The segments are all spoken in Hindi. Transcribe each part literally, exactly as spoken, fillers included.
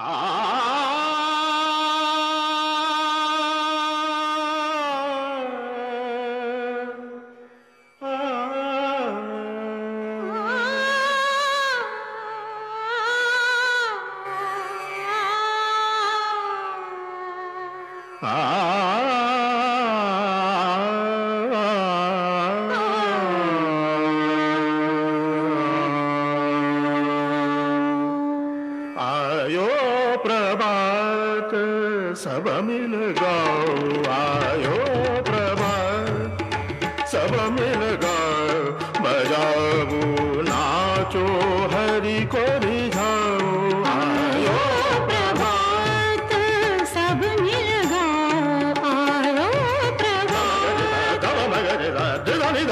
आयो प्रभात सब मिल गाओ, आयो प्रभात सब मिल गाओ, बजाओ नाचो हरि को रिझाओ। आयो प्रभात सब मिल गाओ, आयो प्रभात आयो प्रभात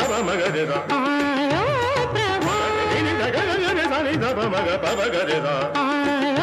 आयो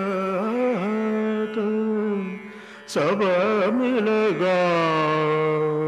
सब मिल गाओ।